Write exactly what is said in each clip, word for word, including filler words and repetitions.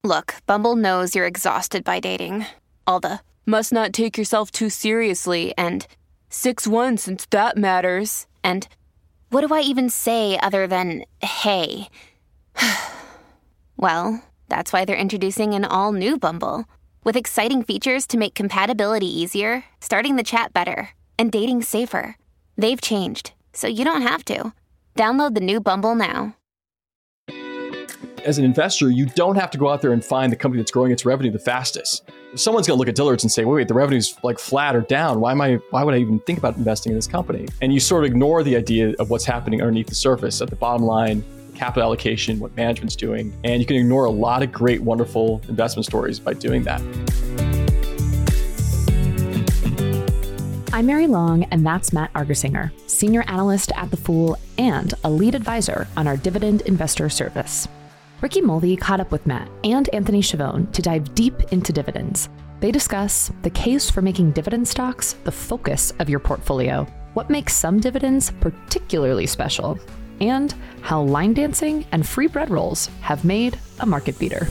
Look, Bumble knows you're exhausted by dating. All the must not take yourself too seriously and six one since that matters. And what do I even say other than hey? Well, that's why they're introducing an all-new Bumble with exciting features to make compatibility easier, starting the chat better, and dating safer. They've changed, so you don't have to. Download the new Bumble now. As an investor, you don't have to go out there and find the company that's growing its revenue the fastest. If someone's going to look at Dillard's and say, wait, wait, the revenue's like flat or down, why am I? Why would I even think about investing in this company? And you sort of ignore the idea of what's happening underneath the surface at the bottom line, capital allocation, what management's doing. And you can ignore a lot of great, wonderful investment stories by doing that. I'm Mary Long, and that's Matt Argersinger, senior analyst at The Fool and a lead advisor on our Dividend Investor Service. Ricky Mulvey caught up with Matt and Anthony Chavone to dive deep into dividends. They discuss the case for making dividend stocks the focus of your portfolio, what makes some dividends particularly special, and how line dancing and free bread rolls have made a market beater.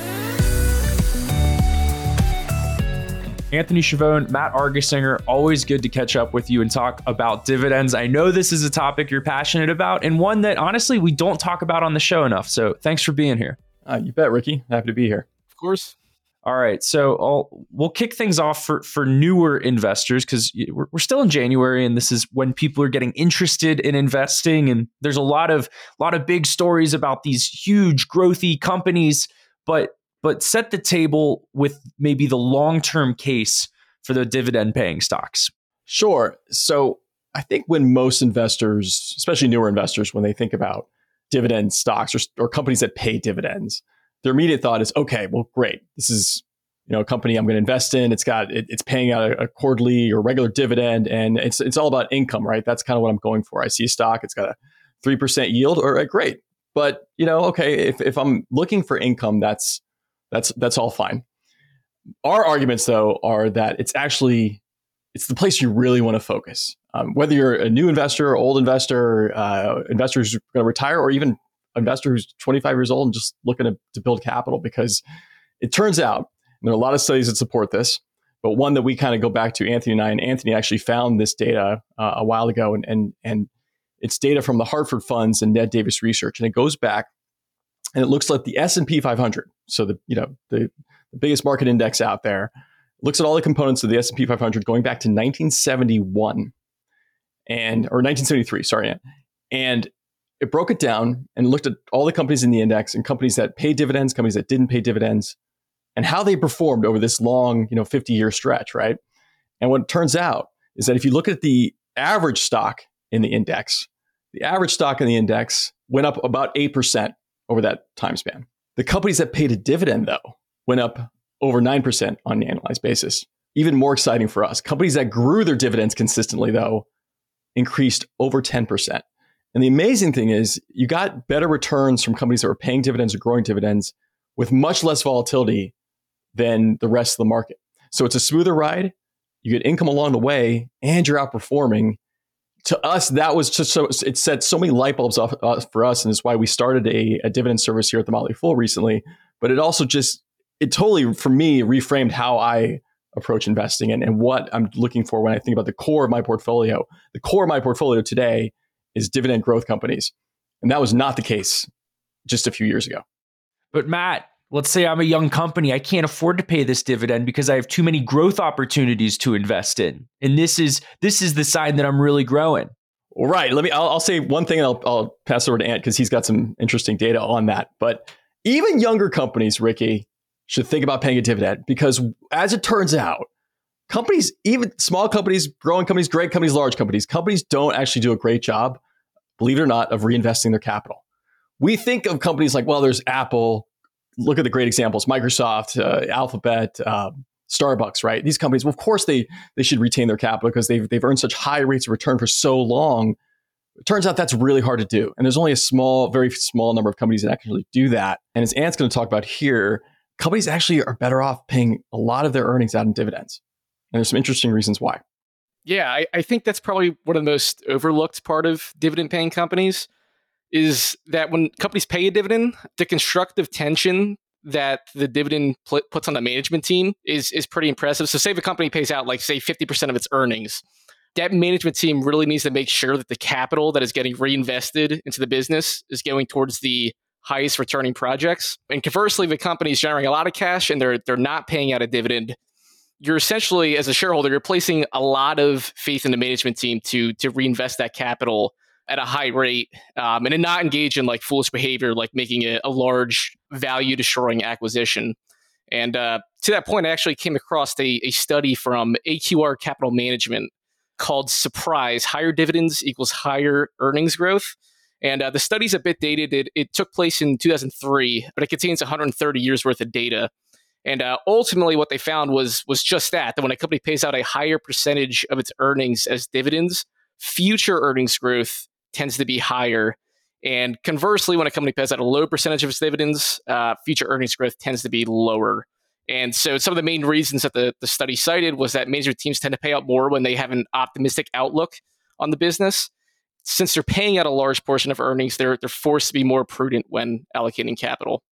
Anthony Chavone, Matt Argersinger, always good to catch up with you and talk about dividends. I know this is a topic you're passionate about and one that honestly we don't talk about on the show enough. So thanks for being here. Uh, you bet, Ricky. Happy to be here. Of course. All right. So I'll, we'll kick things off for, for newer investors because we're, we're still in January and this is when people are getting interested in investing. And there's a lot of, lot of big stories about these huge growthy companies, but But set the table with maybe the long-term case for the dividend-paying stocks. Sure. So I think when most investors, especially newer investors, when they think about dividend stocks or, or companies that pay dividends, their immediate thought is, okay, well, great. This is, you know, a company I'm going to invest in. It's got it, it's paying out a, a quarterly or regular dividend, and it's it's all about income, right? That's kind of what I'm going for. I see a stock, it's got a three percent yield, all right, great. But you know, okay, if if I'm looking for income, that's That's that's all fine. Our arguments, though, are that it's actually it's the place you really want to focus. Um, whether you're a new investor, old investor, uh, investor who's going to retire, or even investor who's twenty-five years old and just looking to, to build capital, because it turns out, and there are a lot of studies that support this, but one that we kind of go back to, Anthony and I, and Anthony actually found this data uh, a while ago, and and and it's data from the Hartford Funds and Ned Davis Research, and it goes back. And it looks like the S and P five hundred, so the you know the, the biggest market index out there, looks at all the components of the S and P five hundred going back to nineteen seventy-one, and or nineteen seventy-three, sorry, and it broke it down and looked at all the companies in the index and companies that paid dividends, companies that didn't pay dividends, and how they performed over this long, you know, fifty-year stretch, right? And what it turns out is that if you look at the average stock in the index, the average stock in the index went up about eight percent. Over that time span. The companies that paid a dividend, though, went up over nine percent on an annualized basis. Even more exciting for us, companies that grew their dividends consistently, though, increased over ten percent. And the amazing thing is you got better returns from companies that were paying dividends or growing dividends with much less volatility than the rest of the market. So it's a smoother ride. You get income along the way and you're outperforming. To us, that was just so, it set so many light bulbs off uh, for us. And it's why we started a, a dividend service here at the Motley Fool recently. But it also just, it totally, for me, reframed how I approach investing and, and what I'm looking for when I think about the core of my portfolio. The core of my portfolio today is dividend growth companies. And that was not the case just a few years ago. But Matt, let's say I'm a young company. I can't afford to pay this dividend because I have too many growth opportunities to invest in. And this is this is the sign that I'm really growing. Well, right. Let me. I'll, I'll say one thing, and I'll, I'll pass over to Ant because he's got some interesting data on that. But even younger companies, Ricky, should think about paying a dividend because, as it turns out, companies, even small companies, growing companies, great companies, large companies, companies don't actually do a great job, believe it or not, of reinvesting their capital. We think of companies like, well, there's Apple. Look at the great examples, Microsoft, uh, Alphabet, uh, Starbucks, right? These companies, well, of course, they they should retain their capital because they've, they've earned such high rates of return for so long. It turns out that's really hard to do. And there's only a small, very small number of companies that actually do that. And as Ant's going to talk about here, companies actually are better off paying a lot of their earnings out in dividends. And there's some interesting reasons why. Yeah, I, I think that's probably one of the most overlooked part of dividend paying companies is that when companies pay a dividend, the constructive tension that the dividend pl- puts on the management team is is pretty impressive. So say if a company pays out like say fifty percent of its earnings, that management team really needs to make sure that the capital that is getting reinvested into the business is going towards the highest returning projects. And conversely, if the company is generating a lot of cash and they're they're not paying out a dividend, you're essentially, as a shareholder, you're placing a lot of faith in the management team to to reinvest that capital at a high rate um, and to not engage in like foolish behavior, like making a, a large value destroying acquisition. And uh, to that point, I actually came across a, a study from A Q R Capital Management called Surprise, Higher Dividends Equals Higher Earnings Growth. And uh, the study's a bit dated. It, it took place in two thousand three, but it contains one hundred thirty years worth of data. And uh, ultimately what they found was, was just that, that when a company pays out a higher percentage of its earnings as dividends, future earnings growth tends to be higher. And conversely, when a company pays out a low percentage of its dividends, uh, future earnings growth tends to be lower. And so some of the main reasons that the, the study cited was that management teams tend to pay out more when they have an optimistic outlook on the business. Since they're paying out a large portion of earnings, they're they're forced to be more prudent when allocating capital.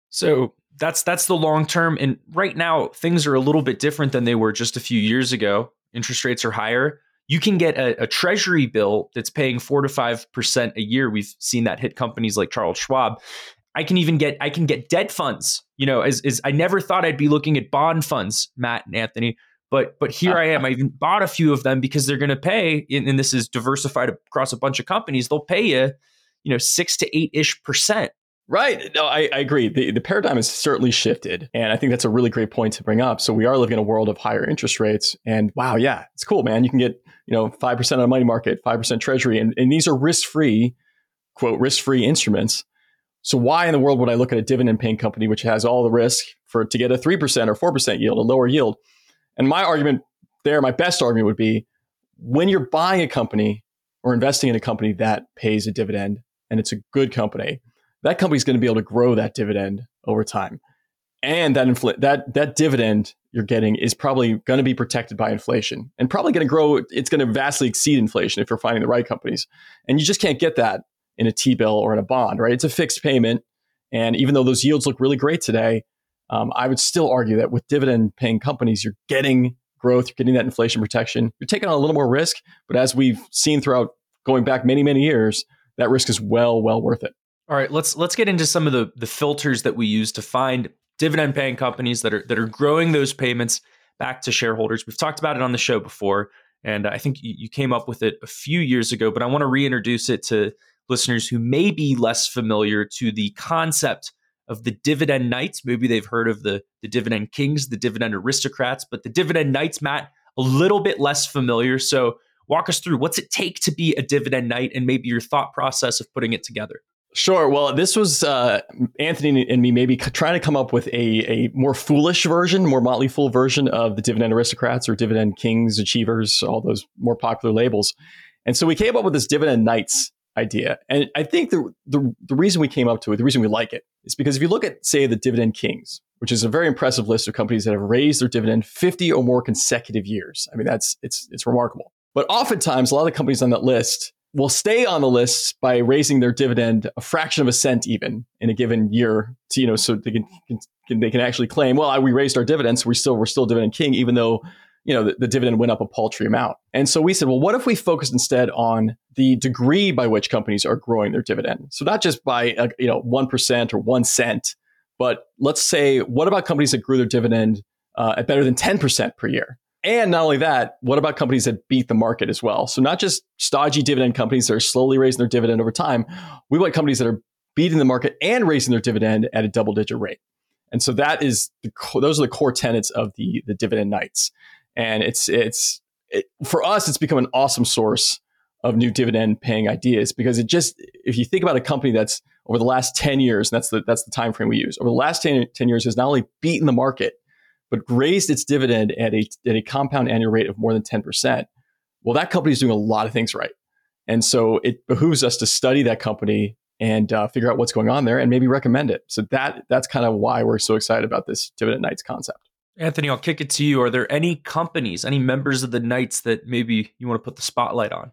So that's that's the long term. And right now, things are a little bit different than they were just a few years ago. Interest rates are higher. You can get a, a treasury bill that's paying four to five percent a year. We've seen that hit companies like Charles Schwab. I can even get I can get debt funds. You know, as, as I never thought I'd be looking at bond funds, Matt and Anthony, but but here I am. I even bought a few of them because they're going to pay, and, and this is diversified across a bunch of companies. They'll pay you, you know, six to eight ish percent. Right. No, I, I agree. The, the paradigm has certainly shifted. And I think that's a really great point to bring up. So we are living in a world of higher interest rates. And wow, yeah, it's cool, man. You can get, you know, five percent on a money market, five percent treasury. And, and these are risk-free, quote, risk-free instruments. So why in the world would I look at a dividend paying company, which has all the risk for to get a three percent or four percent yield, a lower yield? And my argument there, my best argument would be when you're buying a company or investing in a company that pays a dividend and it's a good company, that company's going to be able to grow that dividend over time. And that infl- that that dividend you're getting is probably going to be protected by inflation and probably going to grow. It's going to vastly exceed inflation if you're finding the right companies. And you just can't get that in a T-bill or in a bond, right? It's a fixed payment. And even though those yields look really great today, um, I would still argue that with dividend paying companies, you're getting growth, you're getting that inflation protection. You're taking on a little more risk. But as we've seen throughout going back many, many years, that risk is well, well worth it. All right, let's let's get into some of the, the filters that we use to find dividend paying companies that are that are growing those payments back to shareholders. We've talked about it on the show before, and I think you, you came up with it a few years ago, but I want to reintroduce it to listeners who may be less familiar to the concept of the dividend knights. Maybe they've heard of the, the dividend kings, the dividend aristocrats, but the dividend knights, Matt, a little bit less familiar. So walk us through what's it take to be a dividend knight and maybe your thought process of putting it together. Sure. Well, this was uh, Anthony and me maybe trying to come up with a, a more foolish version, more Motley Fool version of the dividend aristocrats or dividend kings, achievers, all those more popular labels. And so we came up with this dividend knights idea. And I think the, the the reason we came up to it, the reason we like it, is because if you look at, say, the dividend kings, which is a very impressive list of companies that have raised their dividend fifty or more consecutive years. I mean, that's it's it's remarkable. But oftentimes, a lot of the companies on that list will stay on the list by raising their dividend a fraction of a cent even in a given year, to, you know, so they can, can they can actually claim, well, we raised our dividends, so we still we're still dividend king, even though, you know, the, the dividend went up a paltry amount. And so we said, well, what if we focused instead on the degree by which companies are growing their dividend? So not just by, uh, you know, one percent or one cent, but let's say, what about companies that grew their dividend uh, at better than ten percent per year? And not only that, what about companies that beat the market as well? So not just stodgy dividend companies that are slowly raising their dividend over time. We want companies that are beating the market and raising their dividend at a double-digit rate. And so that is the, those are the core tenets of the, the dividend knights. And it's it's it, for us, it's become an awesome source of new dividend paying ideas, because it just, if you think about a company that's over the last ten years, and that's the that's the time frame we use, over the last ten, ten years has not only beaten the market, but raised its dividend at a at a compound annual rate of more than ten percent. Well, that company is doing a lot of things right. And so it behooves us to study that company and uh, figure out what's going on there and maybe recommend it. So that that's kind of why we're so excited about this dividend knights concept. Anthony, I'll kick it to you. Are there any companies, any members of the Knights that maybe you want to put the spotlight on?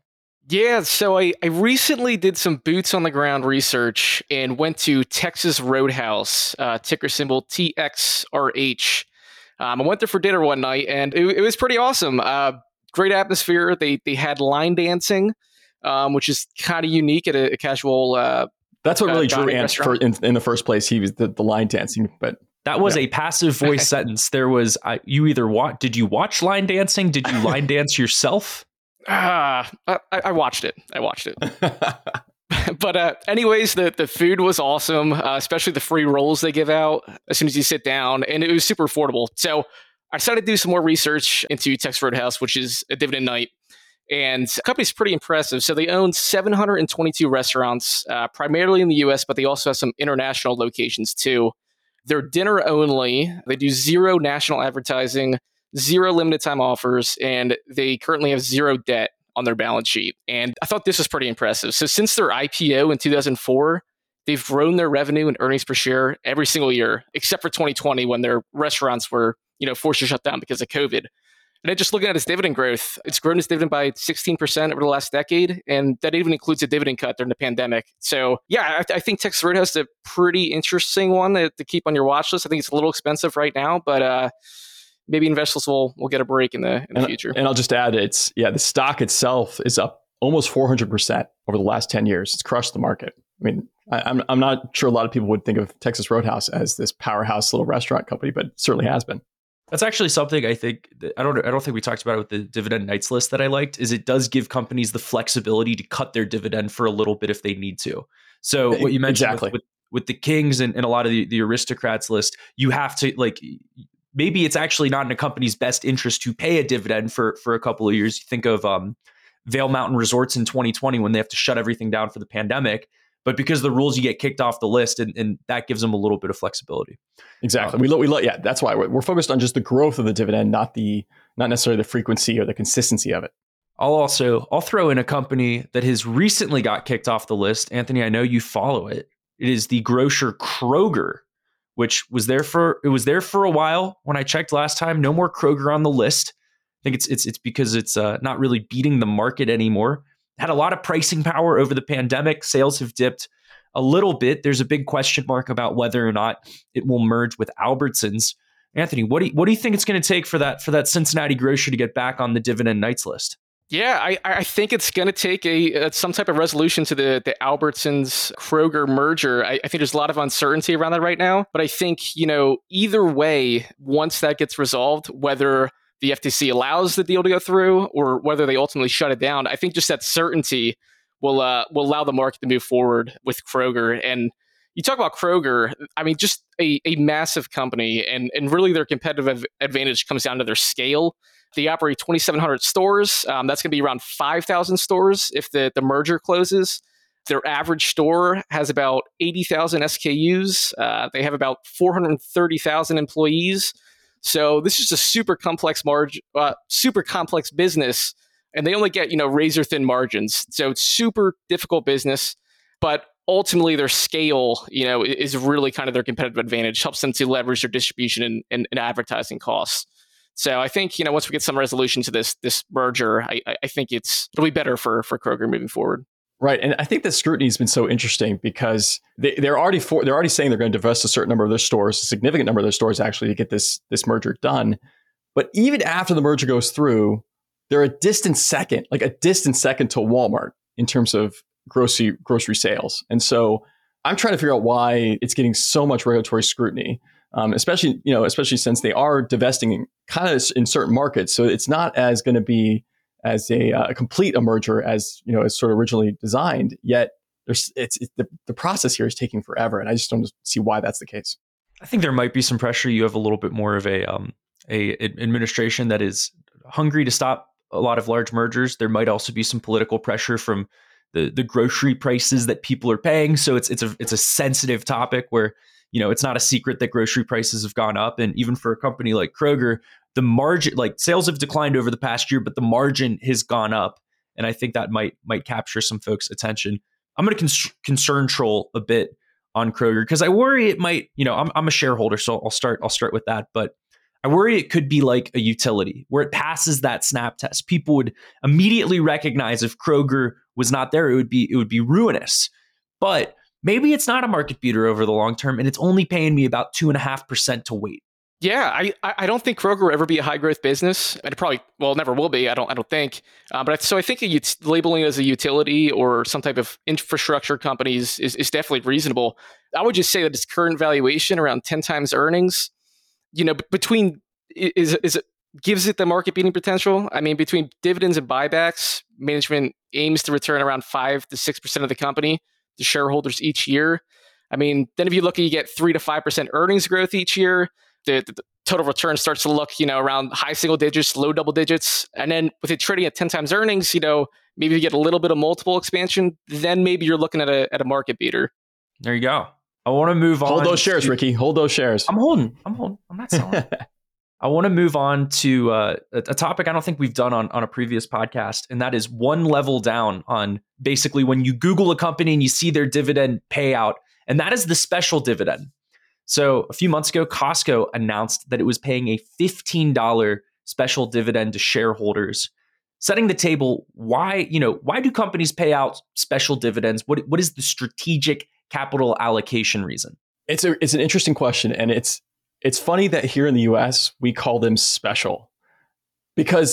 Yeah, so I, I recently did some boots on the ground research and went to Texas Roadhouse, uh, ticker symbol T X R H. Um, I went there for dinner one night, and it, it was pretty awesome. Uh, great atmosphere. They they had line dancing, um, which is kind of unique at a, a casual. Uh, That's what really uh, drew Ant for, in, in the first place. He was the, the line dancing, but that was yeah. a passive voice sentence. There was uh, you either watch. Did you watch line dancing? Did you line dance yourself? Ah, uh, I, I watched it. I watched it. But uh, anyways, the, the food was awesome, uh, especially the free rolls they give out as soon as you sit down. And it was super affordable. So I decided to do some more research into Texas Roadhouse, which is a dividend night. And the company's pretty impressive. So they own seven hundred twenty-two restaurants, uh, primarily in the U S, but they also have some international locations too. They're dinner only. They do zero national advertising, zero limited time offers, and they currently have zero debt on their balance sheet. And I thought this was pretty impressive. So since their I P O in two thousand four, they've grown their revenue and earnings per share every single year, except for twenty twenty when their restaurants were, you know, forced to shut down because of COVID. And then just looking at its dividend growth, it's grown its dividend by sixteen percent over the last decade. And that even includes a dividend cut during the pandemic. So yeah, I, I think Texas Roadhouse is a pretty interesting one to, to keep on your watch list. I think it's a little expensive right now, but uh, maybe investors will will get a break in the in the and, future. And I'll just add, it's yeah, the stock itself is up almost four hundred percent over the last ten years. It's crushed the market. I mean, I, I'm I'm not sure a lot of people would think of Texas Roadhouse as this powerhouse little restaurant company, but it certainly has been. That's actually something I think that, I don't I don't think we talked about it with the dividend nights list that I liked, is it does give companies the flexibility to cut their dividend for a little bit if they need to. So what you mentioned exactly. with, with, with the Kings and, and a lot of the, the aristocrats list, you have to like, maybe it's actually not in a company's best interest to pay a dividend for, for a couple of years. You think of um, Vail Mountain Resorts in twenty twenty when they have to shut everything down for the pandemic. But because of the rules, you get kicked off the list, and, and that gives them a little bit of flexibility. Exactly. Um, we look, we look, yeah, that's why we're, we're focused on just the growth of the dividend, not the, not necessarily the frequency or the consistency of it. I'll also, I'll throw in a company that has recently got kicked off the list. Anthony, I know you follow it. It is the grocer Kroger, which was there for, it was there for a while when I checked last time. No more Kroger on the list. I think it's, it's, it's because it's uh, not really beating the market anymore. Had a lot of pricing power over the pandemic. Sales have dipped a little bit. There's a big question mark about whether or not it will merge with Albertsons. Anthony, what do you, what do you think it's going to take for that for that Cincinnati grocer to get back on the dividend nights list? Yeah, I, I think it's going to take a, a some type of resolution to the the Albertsons Kroger merger. I, I think there's a lot of uncertainty around that right now. But I think, you know, either way, once that gets resolved, whether the F T C allows the deal to go through or whether they ultimately shut it down, I think just that certainty will uh, will allow the market to move forward with Kroger. And you talk about Kroger, I mean, just a, a massive company, and, and really their competitive advantage comes down to their scale. They operate twenty-seven hundred stores. Um, that's going to be around five thousand stores if the, the merger closes. Their average store has about eighty thousand S K Us. Uh, they have about four hundred thirty thousand employees. So this is a super complex margin, uh, super complex business, and they only get, you know, razor thin margins. So it's super difficult business, but ultimately their scale, you know, is really kind of their competitive advantage, helps them to leverage their distribution and, and, and advertising costs. So I think, you know, once we get some resolution to this this merger, I, I think it's it'll be better for for Kroger moving forward. Right, and I think the scrutiny has been so interesting because they, they're already for, they're already saying they're going to divest a certain number of their stores, a significant number of their stores actually, to get this this merger done. But even after the merger goes through, they're a distant second, like a distant second to Walmart in terms of grocery grocery sales. And so I'm trying to figure out why it's getting so much regulatory scrutiny, um, especially you know especially since they are divesting kind of in certain markets. So it's not as going to be as a, uh, a complete a merger as you know as sort of originally designed. Yet there's it's, it's the, the process here is taking forever, and I just don't see why that's the case. I think there might be some pressure. You have a little bit more of a um a administration that is hungry to stop a lot of large mergers. There might also be some political pressure from the the grocery prices that people are paying. So it's it's a it's a sensitive topic where, you know, it's not a secret that grocery prices have gone up, and even for a company like Kroger, the margin, like sales have declined over the past year, but the margin has gone up. And I think that might might capture some folks' attention. I'm going to cons- concern troll a bit on Kroger because I worry it might, you know, I'm I'm a shareholder, so I'll start I'll start with that. But I worry it could be like a utility where it passes that snap test. People would immediately recognize if Kroger was not there, it would be it would be ruinous. But maybe it's not a market beater over the long term, and it's only paying me about two and a half percent to wait. Yeah, I I don't think Kroger will ever be a high growth business, and it probably well never will be. I don't I don't think. Uh, but so I think a, labeling it as a utility or some type of infrastructure companies is is definitely reasonable. I would just say that its current valuation around ten times earnings, you know, between is is it gives it the market beating potential. I mean, between dividends and buybacks, management aims to return around five to six percent of the company to shareholders each year. I mean, then if you look, you get three to five percent earnings growth each year. The, the total return starts to look, you know, around high single digits, low double digits. And then with it trading at ten times earnings, you know, maybe you get a little bit of multiple expansion. Then maybe you're looking at a at a market beater. There you go. I want to move on. Hold those shares, to, Ricky. Hold those shares. I'm holding. I'm holding. I'm not selling. I want to move on to uh, a, a topic I don't think we've done on, on a previous podcast, and that is one level down on basically when you Google a company and you see their dividend payout, and that is the special dividend. So a few months ago, Costco announced that it was paying a fifteen dollars special dividend to shareholders, setting the table. Why, you know, why do companies pay out special dividends? What what is the strategic capital allocation reason? It's a it's an interesting question, and it's it's funny that here in the U S we call them special because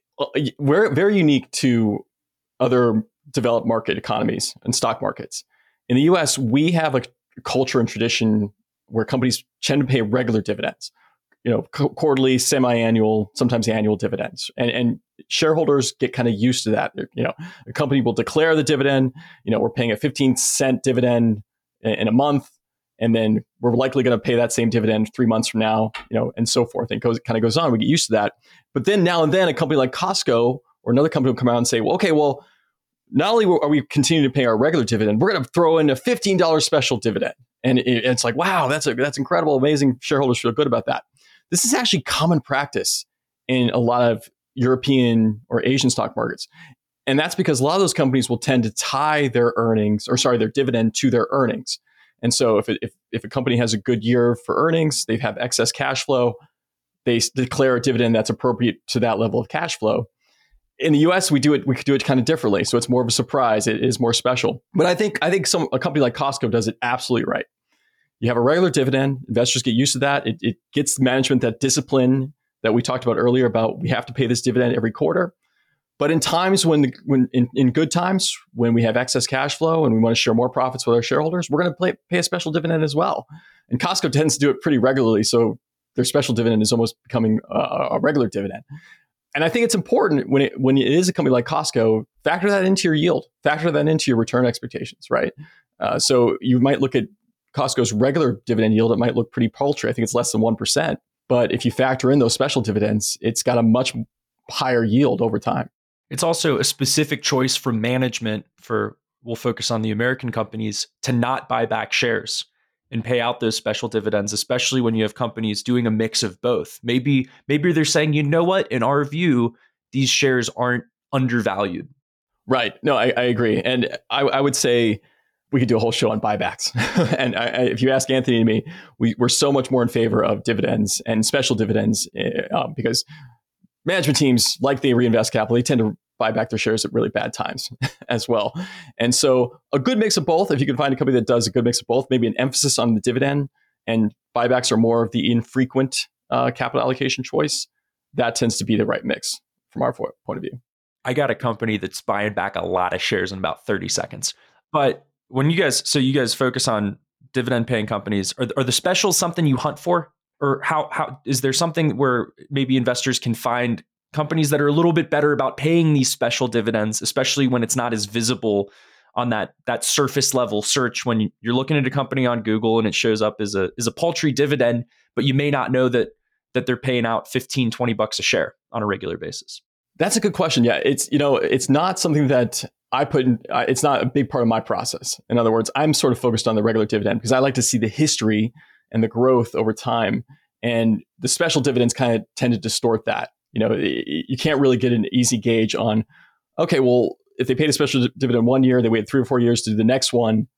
we're very unique to other developed market economies and stock markets. In the U S, we have a culture and tradition where companies tend to pay regular dividends, you know, qu- quarterly, semi-annual, sometimes annual dividends. And, and shareholders get kind of used to that. You know, a company will declare the dividend, you know, we're paying a fifteen cent dividend in, in a month, and then we're likely going to pay that same dividend three months from now, you know, and so forth. And it goes, kind of goes on. We get used to that. But then now and then a company like Costco or another company will come out and say, well, okay, well, not only are we continuing to pay our regular dividend, we're going to throw in a fifteen dollars special dividend. And it's like, wow, that's a, that's incredible, amazing. Shareholders feel good about that. This is actually common practice in a lot of European or Asian stock markets. And that's because a lot of those companies will tend to tie their earnings, or sorry, their dividend to their earnings. And so if, it, if, if a company has a good year for earnings, they have excess cash flow, they declare a dividend that's appropriate to that level of cash flow. In the U S, we do it. We could do it kind of differently, so it's more of a surprise. It is more special. But I think I think some a company like Costco does it absolutely right. You have a regular dividend. Investors get used to that. It, it gets management that discipline that we talked about earlier about we have to pay this dividend every quarter. But in times when, the, when in, in good times, when we have excess cash flow and we want to share more profits with our shareholders, we're going to pay, pay a special dividend as well. And Costco tends to do it pretty regularly, so their special dividend is almost becoming a, a regular dividend. And I think it's important when it when it is a company like Costco, factor that into your yield, factor that into your return expectations, right? Uh, so you might look at Costco's regular dividend yield, it might look pretty paltry. I think it's less than one percent. But if you factor in those special dividends, it's got a much higher yield over time. It's also a specific choice from management for, we'll focus on the American companies, to not buy back shares and pay out those special dividends, especially when you have companies doing a mix of both. Maybe, maybe they're saying, you know what, in our view, these shares aren't undervalued. Right. No, I, I agree. And I, I would say we could do a whole show on buybacks. and I, I, if you ask Anthony and me, we, we're so much more in favor of dividends and special dividends uh, because management teams, like they reinvest capital, they tend to buy back their shares at really bad times as well. And so a good mix of both, if you can find a company that does a good mix of both, maybe an emphasis on the dividend and buybacks are more of the infrequent uh, capital allocation choice, that tends to be the right mix from our point of view. I got a company that's buying back a lot of shares in about thirty seconds. But when you guys, so you guys focus on dividend paying companies, are, are the specials something you hunt for? Or how how is there something where maybe investors can find companies that are a little bit better about paying these special dividends, especially when it's not as visible on that that surface level search when you're looking at a company on Google and it shows up as a as a paltry dividend, but you may not know that that they're paying out fifteen, twenty bucks a share on a regular basis? That's a good question. Yeah, it's you know, it's not something that I put in, uh, it's not a big part of my process. In other words, I'm sort of focused on the regular dividend because I like to see the history and the growth over time. And the special dividends kind of tend to distort that. You know, you can't really get an easy gauge on, okay, well, if they paid a special dividend one year, they waited three or four years to do the next one,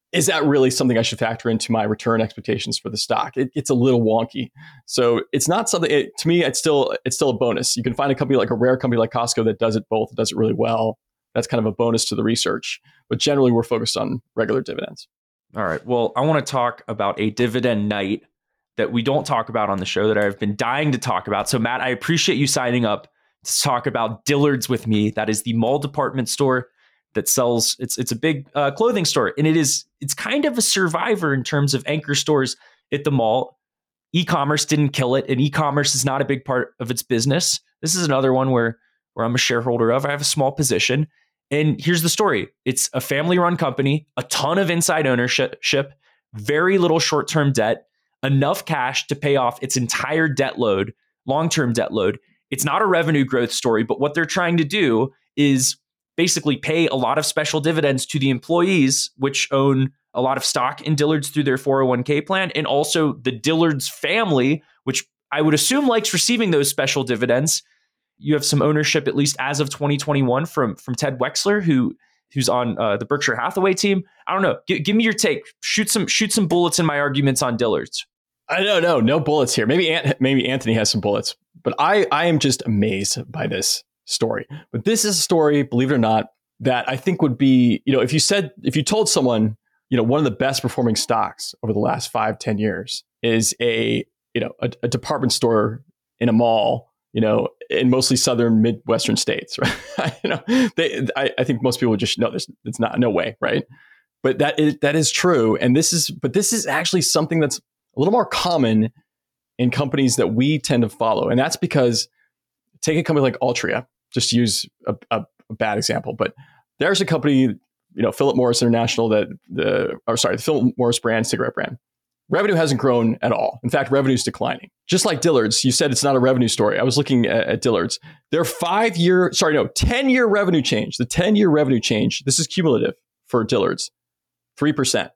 is that really something I should factor into my return expectations for the stock? It, it's a little wonky. So it's not something, it, to me, it's still it's still a bonus. You can find a company like a rare company like Costco that does it both, does it really well. That's kind of a bonus to the research. But generally, we're focused on regular dividends. All right. Well, I want to talk about a dividend night that we don't talk about on the show that I've been dying to talk about. So Matt, I appreciate you signing up to talk about Dillard's with me. That is the mall department store that sells, it's it's a big uh, clothing store. And it is, it's kind of a survivor in terms of anchor stores at the mall. E-commerce didn't kill it, and e-commerce is not a big part of its business. This is another one where, where I'm a shareholder of. I have a small position. And here's the story. It's a family-run company, a ton of inside ownership, very little short-term debt, enough cash to pay off its entire debt load, long-term debt load. It's not a revenue growth story, but what they're trying to do is basically pay a lot of special dividends to the employees, which own a lot of stock in Dillard's through their four oh one k plan, and also the Dillard's family, which I would assume likes receiving those special dividends. You have some ownership, at least as of twenty twenty-one, from, from Ted Wexler, who who's on uh, the Berkshire Hathaway team. I don't know. G- give me your take. Shoot some shoot some bullets in my arguments on Dillard's. I don't know. No bullets here. Maybe Ant- maybe Anthony has some bullets, but I, I am just amazed by this story. But this is a story, believe it or not, that I think would be, you know, if you said, if you told someone, you know, one of the best performing stocks over the last five, ten years is a, you know, a, a department store in a mall, you know, in mostly southern Midwestern states, right? you know, they, I, I think most people would just know there's, it's not, no way, right? But that is, that is true. And this is, but this is actually something that's a little more common in companies that we tend to follow. And that's because take a company like Altria, just to use a, a, a bad example, but there's a company, you know, Philip Morris International, that the, or sorry, the Philip Morris brand, cigarette brand, revenue hasn't grown at all. In fact, revenue is declining. Just like Dillard's, you said it's not a revenue story. I was looking at, at Dillard's. Their five year, sorry, no, ten year revenue change, the ten year revenue change, this is cumulative for Dillard's, three percent.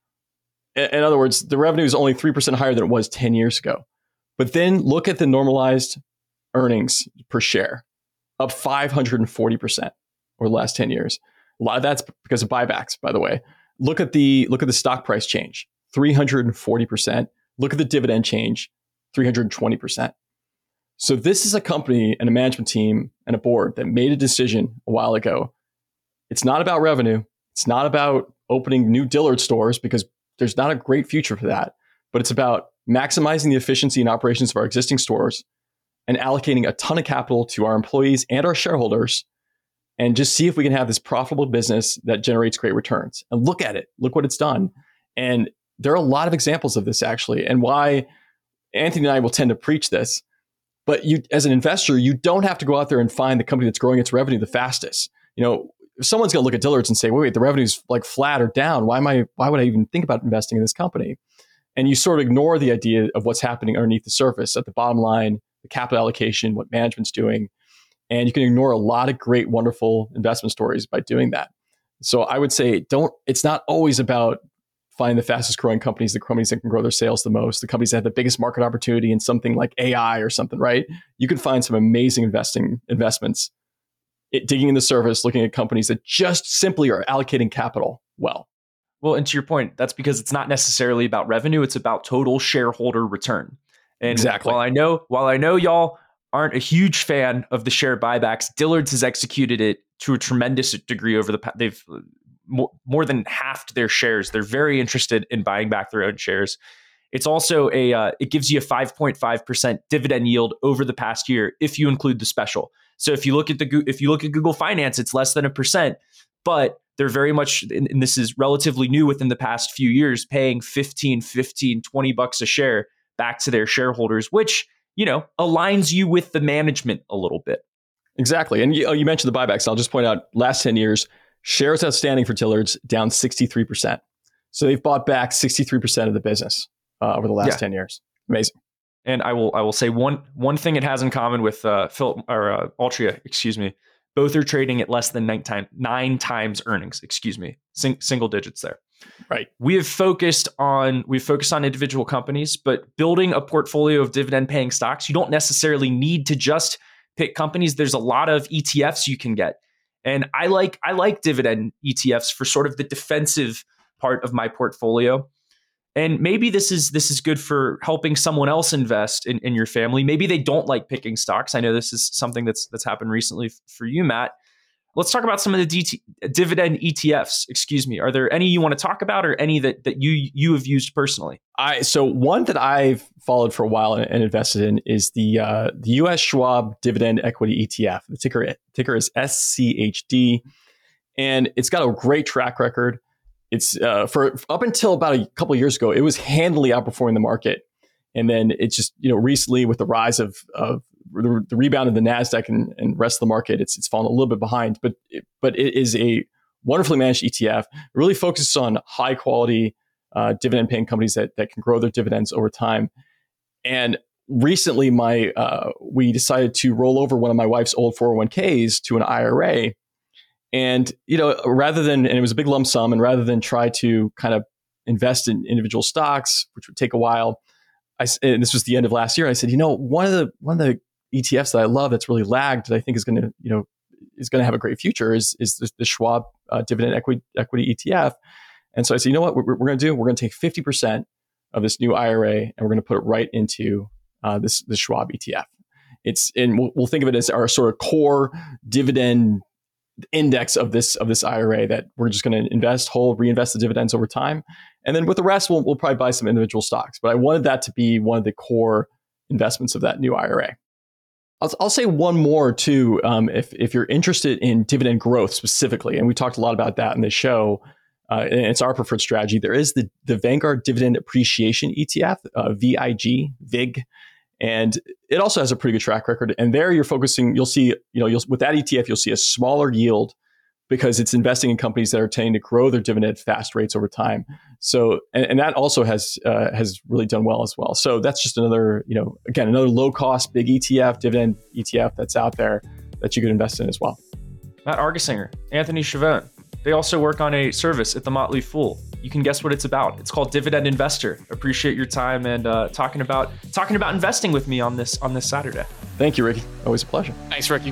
In, in other words, the revenue is only three percent higher than it was ten years ago. But then look at the normalized earnings per share, up five hundred forty percent over the last ten years. A lot of that's because of buybacks, by the way. Look at the look at the stock price change, three hundred forty percent. Look at the dividend change, three hundred twenty percent. So this is a company and a management team and a board that made a decision a while ago. It's not about revenue. It's not about opening new Dillard stores, because there's not a great future for that. But it's about maximizing the efficiency and operations of our existing stores and allocating a ton of capital to our employees and our shareholders, and just see if we can have this profitable business that generates great returns. And look at it. Look what it's done. And there are a lot of examples of this, actually, and why Anthony and I will tend to preach this. But you, as an investor, you don't have to go out there and find the company that's growing its revenue the fastest. You know, if someone's going to look at Dillard's and say, wait, wait, the revenue's like flat or down. Why am I, why would I even think about investing in this company? And you sort of ignore the idea of what's happening underneath the surface at the bottom line, the capital allocation, what management's doing. And you can ignore a lot of great, wonderful investment stories by doing that. So I would say, don't, it's not always about finding the fastest growing companies, the companies that can grow their sales the most, the companies that have the biggest market opportunity in something like A I or something, right? You can find some amazing investing investments, it, digging in the surface, looking at companies that just simply are allocating capital well. Well, and to your point, that's because it's not necessarily about revenue. It's about total shareholder return. And exactly. while I know, while I know y'all aren't a huge fan of the share buybacks, Dillard's has executed it to a tremendous degree over the past. They've more, more than halved their shares. They're very interested in buying back their own shares. It's also a, uh, it gives you a five point five percent dividend yield over the past year if you include the special. So if you look at the, if you look at Google Finance, it's less than a percent, but they're very much, and this is relatively new within the past few years, paying fifteen, fifteen, twenty bucks a share back to their shareholders, which, you know, aligns you with the management a little bit. Exactly. And you, oh, you mentioned the buybacks. I'll just point out, last ten years, shares outstanding for Dillard's down sixty-three percent. So they've bought back sixty-three percent of the business uh, over the last yeah. ten years. Amazing. And I will I will say one one thing it has in common with uh, Phil or uh, Altria, excuse me. Both are trading at less than nine, time, nine times earnings. Excuse me, Sing, single digits there. Right. We have focused on we've focused on individual companies, but building a portfolio of dividend paying stocks, you don't necessarily need to just pick companies. There's a lot of E T Fs you can get, and I like I like dividend E T Fs for sort of the defensive part of my portfolio. And maybe this is this is good for helping someone else invest in, in your family. Maybe they don't like picking stocks. I know this is something that's that's happened recently f- for you, Matt. Let's talk about some of the D T, dividend E T Fs. Excuse me. Are there any you want to talk about, or any that that you you have used personally? I so one that I've followed for a while and, and invested in is the uh, the U S Schwab Dividend Equity E T F. The ticker ticker is S C H D, and it's got a great track record. It's uh, for up until about a couple of years ago, it was handily outperforming the market, and then it just you know recently with the rise of of the, the rebound of the Nasdaq and, and rest of the market, it's it's fallen a little bit behind. But it, but it is a wonderfully managed E T F. It really focuses on high quality uh, dividend paying companies that that can grow their dividends over time. And recently, my uh, we decided to roll over one of my wife's old four oh one k's to an I R A. And, you know, rather than, and it was a big lump sum, and rather than try to kind of invest in individual stocks, which would take a while, I, and this was the end of last year, I said, you know, one of the, one of the E T Fs that I love that's really lagged that I think is going to, you know, is going to have a great future is, is the, the Schwab uh, Dividend Equity, Equity E T F. And so I said, you know what we're, we're going to do? We're going to take fifty percent of this new I R A and we're going to put it right into uh, this, the Schwab E T F. It's, and we'll, we'll think of it as our sort of core dividend index of this of this I R A that we're just going to invest, hold, reinvest the dividends over time, and then with the rest, we'll we'll probably buy some individual stocks. But I wanted that to be one of the core investments of that new I R A. I'll, I'll say one more too. Um, if if you're interested in dividend growth specifically, and we talked a lot about that in the show, uh, and it's our preferred strategy. There is the the Vanguard Dividend Appreciation E T F, uh, V I G, V I G. And it also has a pretty good track record. And there you're focusing, you'll see, you know, you'll, with that E T F, you'll see a smaller yield because it's investing in companies that are tending to grow their dividend at fast rates over time. So, and, and that also has uh, has really done well as well. So that's just another, you know, again, another low cost, big E T F, dividend E T F that's out there that you could invest in as well. Matt Argersinger, Anthony Chavin, they also work on a service at The Motley Fool. You can guess what it's about. It's called Dividend Investor. Appreciate your time and uh, talking about talking about investing with me on this on this Saturday. Thank you, Ricky. Always a pleasure. Thanks, Ricky.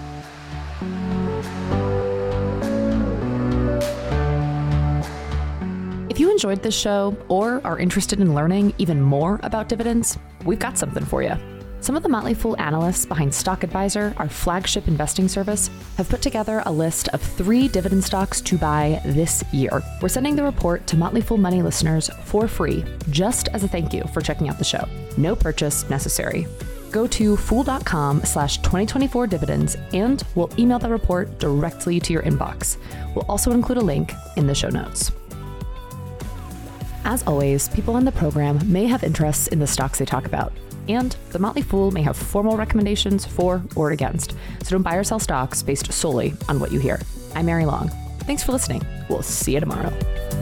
If you enjoyed this show or are interested in learning even more about dividends, we've got something for you. Some of the Motley Fool analysts behind Stock Advisor, our flagship investing service, have put together a list of three dividend stocks to buy this year. We're sending the report to Motley Fool Money listeners for free, just as a thank you for checking out the show. No purchase necessary. Go to fool.com slash 2024 dividends and we'll email the report directly to your inbox. We'll also include a link in the show notes. As always, people on the program may have interests in the stocks they talk about. And The Motley Fool may have formal recommendations for or against, so don't buy or sell stocks based solely on what you hear. I'm Mary Long. Thanks for listening. We'll see you tomorrow.